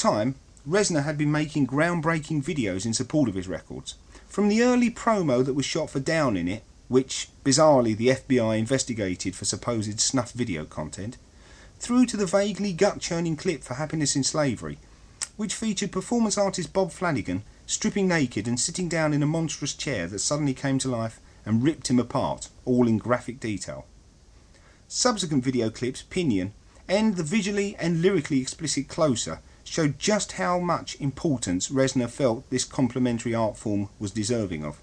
time, Reznor had been making groundbreaking videos in support of his records. From the early promo that was shot for Down in It, which, bizarrely, the FBI investigated for supposed snuff video content, through to the vaguely gut-churning clip for Happiness in Slavery, which featured performance artist Bob Flanagan stripping naked and sitting down in a monstrous chair that suddenly came to life and ripped him apart, all in graphic detail. Subsequent video clips, Pinion, and the visually and lyrically explicit Closer showed just how much importance Reznor felt this complementary art form was deserving of.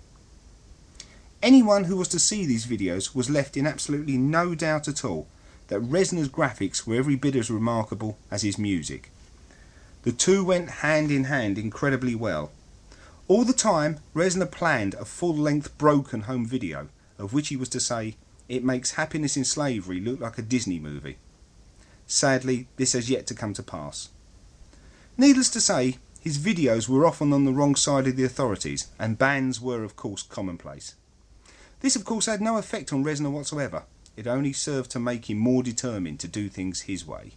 Anyone who was to see these videos was left in absolutely no doubt at all that Reznor's graphics were every bit as remarkable as his music. The two went hand in hand incredibly well. All the time, Reznor planned a full-length Broken home video, of which he was to say, "It makes Happiness in Slavery look like a Disney movie." Sadly, this has yet to come to pass. Needless to say, his videos were often on the wrong side of the authorities, and bans were of course commonplace. This of course had no effect on Reznor whatsoever. It only served to make him more determined to do things his way.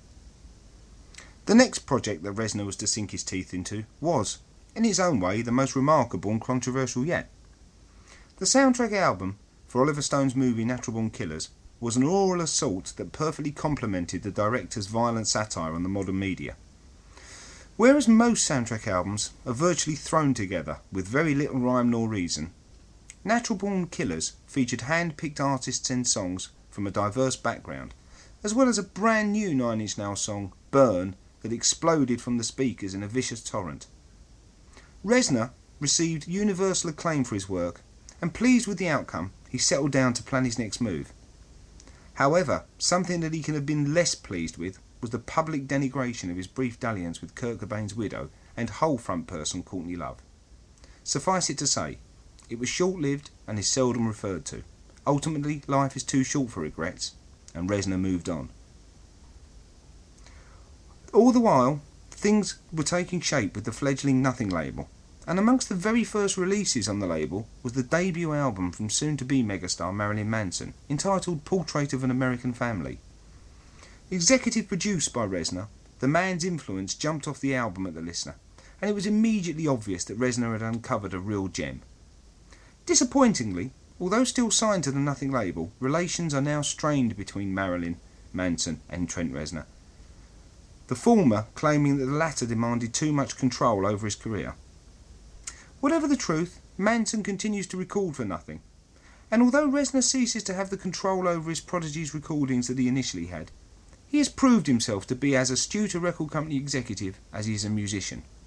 The next project that Reznor was to sink his teeth into was, in its own way, the most remarkable and controversial yet. The soundtrack album for Oliver Stone's movie Natural Born Killers was an oral assault that perfectly complemented the director's violent satire on the modern media. Whereas most soundtrack albums are virtually thrown together with very little rhyme nor reason, Natural Born Killers featured hand-picked artists and songs from a diverse background, as well as a brand new Nine Inch Nails song, Burn, that exploded from the speakers in a vicious torrent. Reznor received universal acclaim for his work, and pleased with the outcome, he settled down to plan his next move. However, something that he could have been less pleased with was the public denigration of his brief dalliance with Kurt Cobain's widow and Hole frontperson Courtney Love. Suffice it to say, it was short-lived and is seldom referred to. Ultimately, life is too short for regrets, and Reznor moved on. All the while, things were taking shape with the fledgling Nothing label, and amongst the very first releases on the label was the debut album from soon-to-be megastar Marilyn Manson, entitled Portrait of an American Family. Executive produced by Reznor, the man's influence jumped off the album at the listener, and it was immediately obvious that Reznor had uncovered a real gem. Disappointingly, although still signed to the Nothing label, relations are now strained between Marilyn Manson and Trent Reznor, the former claiming that the latter demanded too much control over his career. Whatever the truth, Manson continues to record for Nothing, and although Reznor ceases to have the control over his prodigy's recordings that he initially had, he has proved himself to be as astute a record company executive as he is a musician.